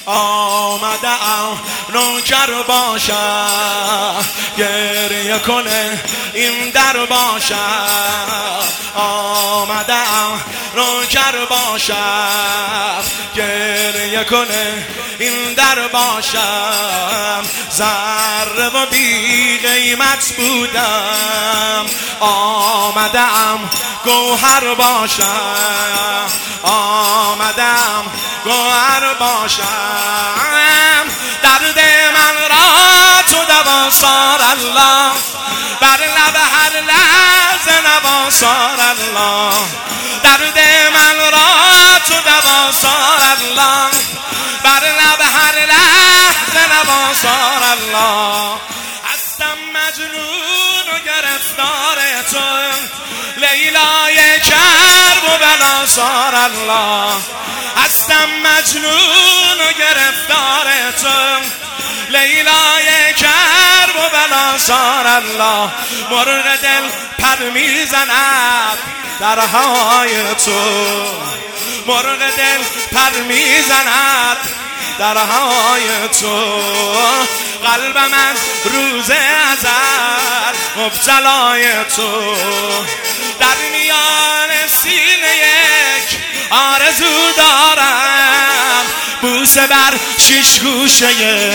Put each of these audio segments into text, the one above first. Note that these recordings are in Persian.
آمدم نوکر باشم گریه کنه این در باشم آمدم نوکر باشم گریه کنه این در باشم ذره و بی قیمت بودم آمدم گوهر باشم آمدم گوهر باشم درد من را تو دوا سار الله بر لب هر لحظه نوا سار الله درد من را تو دوا سار الله بر لب هر لحظه نوا سار الله هستم مجنون و گرفتار تو لیلای کرب و بلا سار الله هستم مجنون و گرفتار تو لیلای کرب و بلا سار الله مرغ دل پر میزند در هوای تو مرغ دل پر میزند در هوای تو قلبم از روز ازل مبتلای تو در میان سینه یک آرزو دارم بوسه بر شش گوشه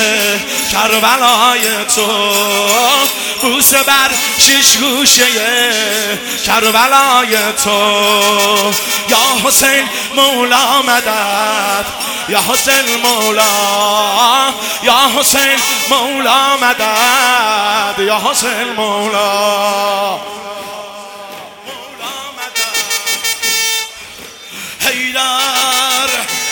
کربلای تو بوسه بر شش گوشه کربلای تو یا حسین مولا مدد یا حسین مولا یا حسین مولا مدد یا حسین مولا حیدر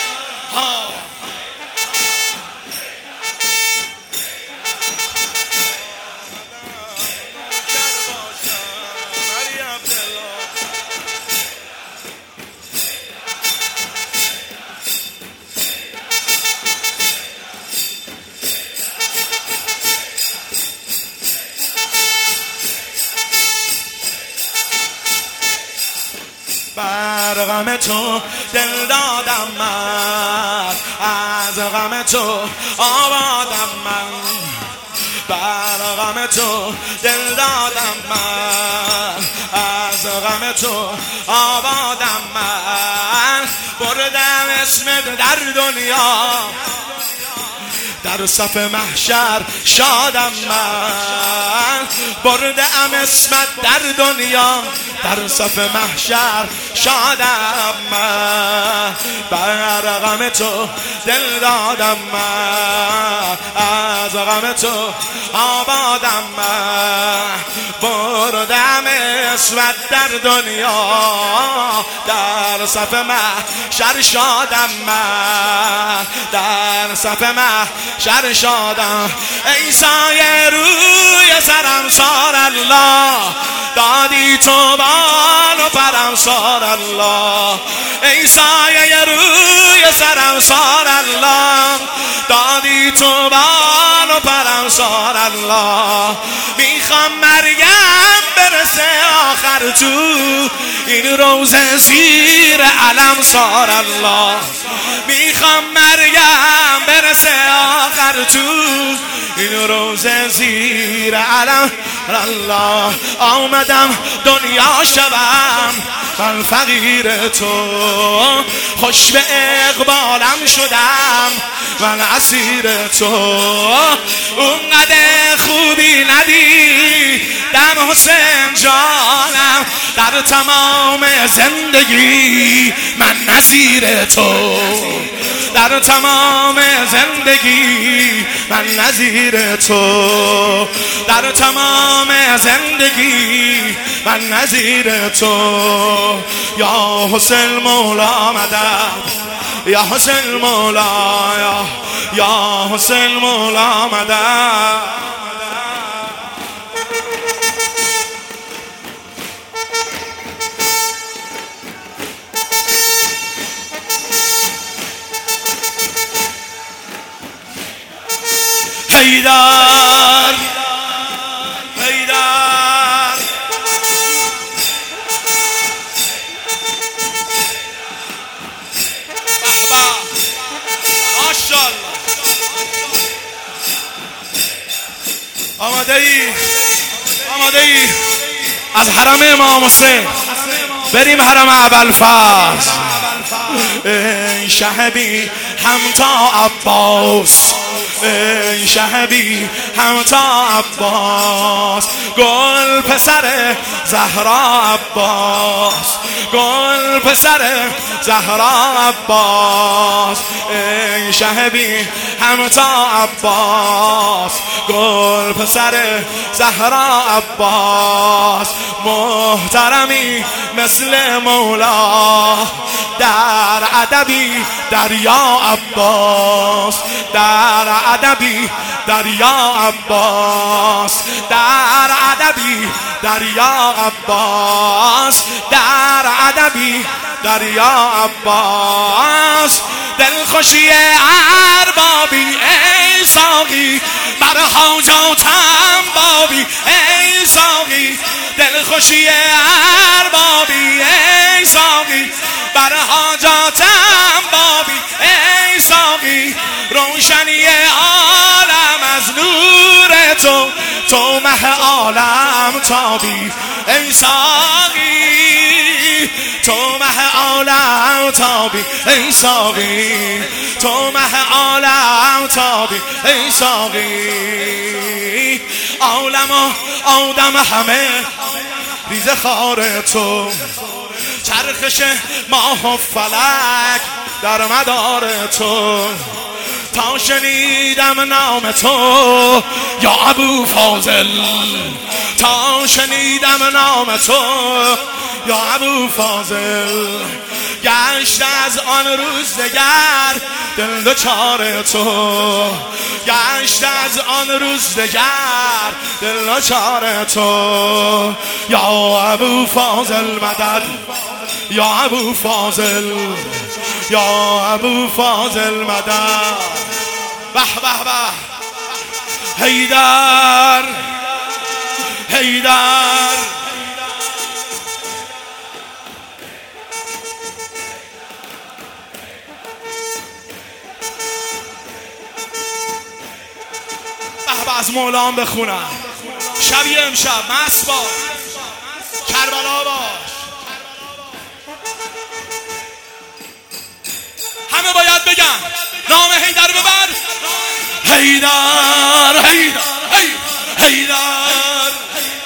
بر غم تو دل دادم من از غم تو آبادم من بر غم تو دل دادم من از غم تو آبادم من بردم اسمت در دنیا در صف محشر شادم من بردم اسمت در دنیا در صف محشر شادم من بر غم تو دل دادم من از غم تو آبادم من بردم اسمت در دنیا در صف محشر شادم من در صف محشر شادم ای سایه روی سرم سار الله دادی تو بال و پرم سار الله ای سایه روی سرم سار الله دادی تو بال و پرم سار الله میخوام مریم برسه آخر تو این روزه زیر علم سار الله میخوام مریم برسه آخر تو این روزه زیر علم الله آمدم دنیا شوم من فقیر تو خوش به اقبالم شدم من اسیر تو اونقدر خوبی ندیدم حسین جانم در تمام زندگی من نظیر تو در تمام زندگی من نظیر تو در تمام زندگی من نظیر تو یا حسین مولا مدد یا حسین مولا یا حسین مولا مدد حیدر حیدر ماشاءالله آماده ای؟ آماده ای؟ از حرم امام حسین بریم حرم ابوالفضل. ای شهبی همتا عباس، ای شهبی همتا عباس، گل پسر زهرا عباس، گل پسر زهرا عباس. ای شهبی همتا عباس، گل پسر زهرا عباس. محترمی مثل مولا در ادبی دریا عباس، در ادبی دریا عباس، در ادبی دریا عباس، در ادبی دریا عباس. دلخوشی اربابی ای ساقی، بر حاجاتم بابی ای ساقی. دلخوشی اربابی ای ساقی، بر حاجاتم بابی ای ساقی. روشنی عالم از نور تو، تو مه عالم تابی ای ساقی. تو مه عالم تابی ای ساقی، تو مه عالم تابی ای ساقی. عالم و آدم همه ریزه خار تو، چرخش ماه و فلک در مدار تو. تا شنیدم نام تو یا ابو فاضل، تا شنیدم نام تو یا ابو فاضل. گشت از آن روز دگر دل دچار تو، گشت از آن روز دگر دل دچار تو. یا ابو فاضل مدد، یا ابو فاضل، یا ابو فاضل مدد. به به به حیدر، حیدر. از مولان بخونم شبیه امشب مست باش، کربلا باش. همه باید بگن نام حیدر ببر. حیدر حیدر حیدر.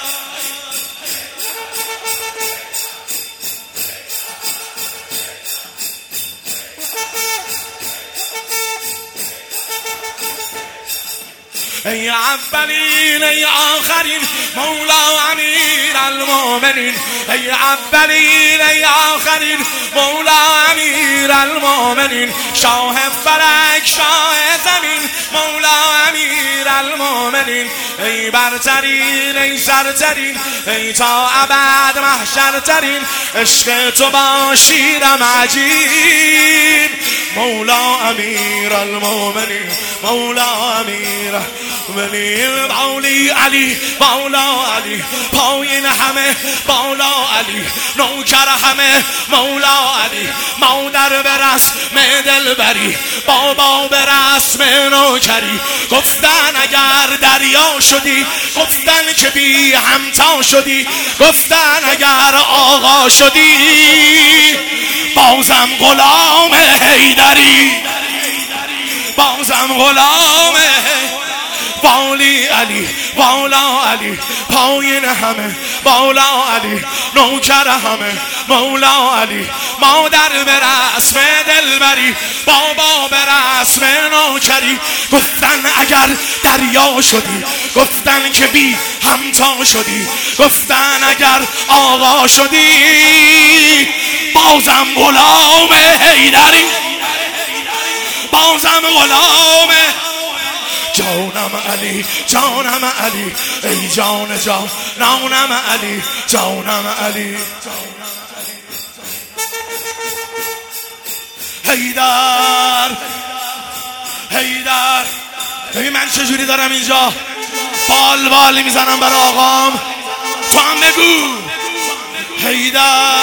ای اولین ای آخرین مولا امیر المومنین، ای اولین ای آخرین مولا امیر المومنین. شاه فلک شاه زمین مولا امیر المومنین. ای برترین ای سرترین ای تا ابد محشرترین، عشق تو با شیرم عجیب مولا امیر المومنین، مولا امیر المومنین. مولی علی مولا علی، پایین همه بالا علی، نوکر همه مولا علی. مادر به رسم دلبری، بابا به رسم نوکری. گفتن اگر دریا شدی، گفتن که بی همتا شدی. گفتن اگر آقا شدی، بازم غلام حیدری، بازم غلام والی علی، والا علی. پایین همه بالا علی، نوکر همه مولا علی. مادر به رسم دلبری، بابا به رسم نوکری. گفتن اگر دریا شدی، گفتن که بی همتا شدی. گفتن اگر آقا شدی، بازم غلام حیدری، بازم غلام. جانم علی، جانم علی، ای جان جانم علی، جانم علی. حیدر حیدر. ببین من چجوری دارم اینجا بال بال میزنم برای آقام، تو هم بگو حیدر.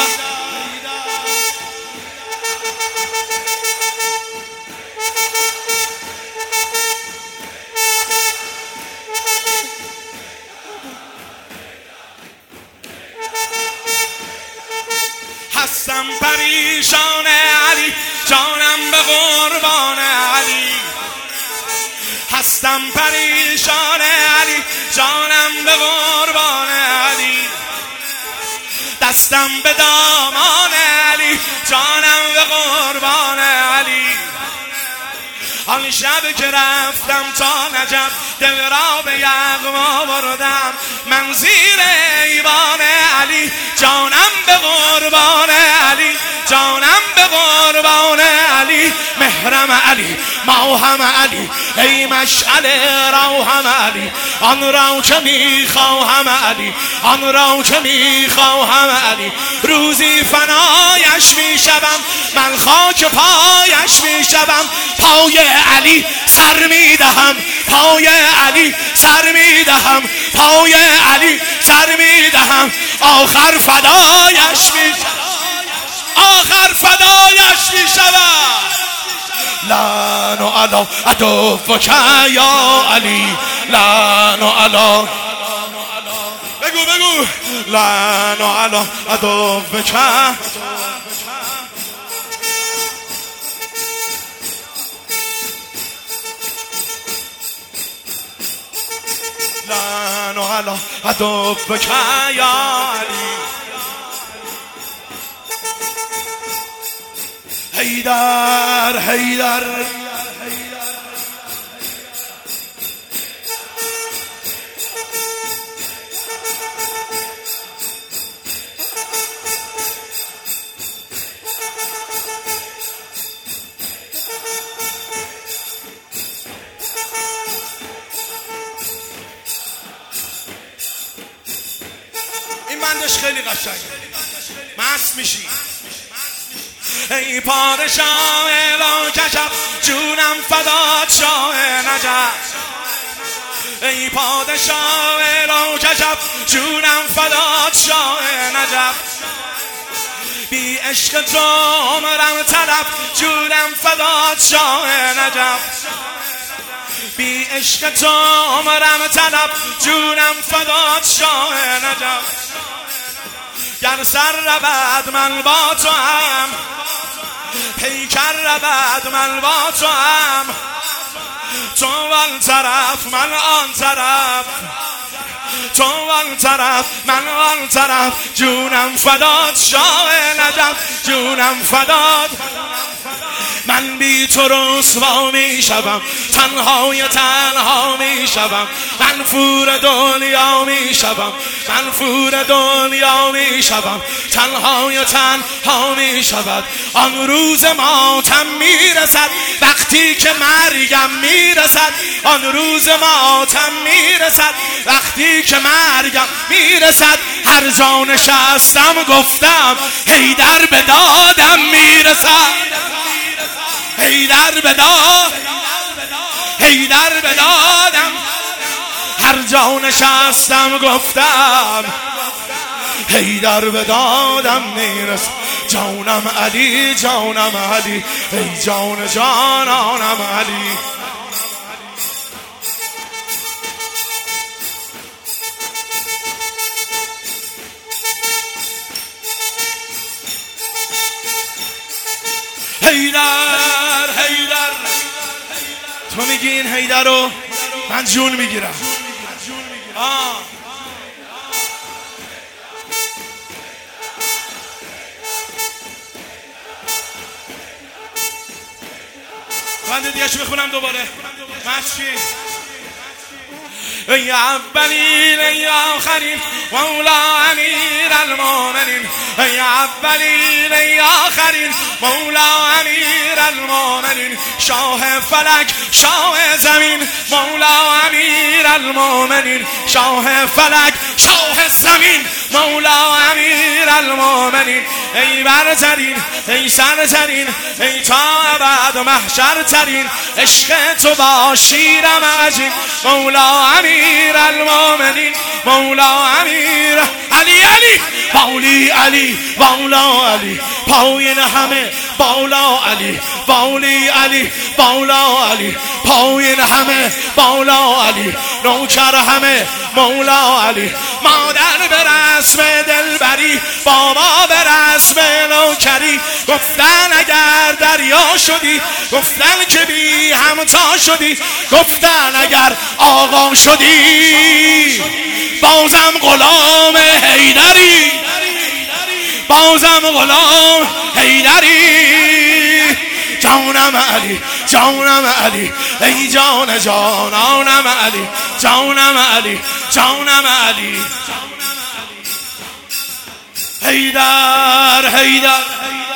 هستم پریشان علی، جانم به قربان علی. هستم پریشان علی، جانم به قربان علی. دستم به دامان علی، جانم به قربان علی. آن شب که رفتم تا نجف، دل را به یغما بردم من زیر ایوان علی. جانم به قربان علی، جانم به قربان علی. محرم علی، ماهم علی، ای مشعل روحم علی. آن را که میخواهم علی، آن را که میخواهم علی. روزی فنایش میشوم، من خاک پایش میشوم. پای علی سر میدهم، پای علی سر میدهم، پای علی سر میدهم. آخر فدایش میشوم، آخر فدایش میشوم. لعنو علی عدوک یا علی، لعنو علی، بگو بگو، لعنو علی عدوک. لعنو علی عدوک یا علی. حیدر حیدر این بندش خیلی قشنگه، مست میشی. ای پادشاه لاکشف، جونم فدات شاه نجف. ای پادشاه لاکشف، جونم فدات شاه نجف. بی عشق تو عمرم تلف، جونم فدات شاه نجف. بی عشق تو عمرم تلف، جونم فدات شاه نجف. گر سر رود من با تو هم، پیکر رود من با تو هم. تو آن طرف من آن طرف، تو آن طرف من آن طرف. جونم فدات شاه نجف، جونم فدات. من بی تو رسوا می شوم، تنهای تنها می شوم. من فور دنیا می شوم، من فور دنیا می شوم. تنهای تنها می شود. آن روز ماتم می رسد، وقتی که مرگم می رسد. آن روز ماتم می رسد، وقتی که مرگم می رسد. هر جا نشستم گفتم حیدر به دادم می رسد. حیدر به داد، حیدر به دادم. هر جا نشستم گفتم حیدر به دادم میرس. جانم علی، جانم علی، ای جان جانانم علی. حیدر حیدر، تو میگی این حیدر رو، من جون میگیرم. بنده دیگه شو بخونم دوباره. مشکی ای اولین ای آخرین مولا امیر المومنین. ای اولین ای آخرین مولا امیر المومنین. شاه فلک شاه زمین مولا امیر المومنین. شاه فلک شاه زمین مولا امیر المومنین. ای برترین ای سرترین ای تا ابد محشر ترین. عشق تو با شیرم عجین مولا امیر المومنین. مولا امیر علی علی باولی علی باولا علی. پایین همه باولا علی باولی علی باولا علی. پایین همه باولا علی نوکر همه مولا علی. مادر به رسم دلبری، بابا به رسم نوکری. گفتن اگر دریا شدی، گفتن که بی همتا شدی، گفتن اگر آقا شدی بازم غلام حیدری، بازم غلام حیدری. جانم علی، جانم علی، ای جان جانانم علی، جانم علی، جانم علی. حیدر حیدر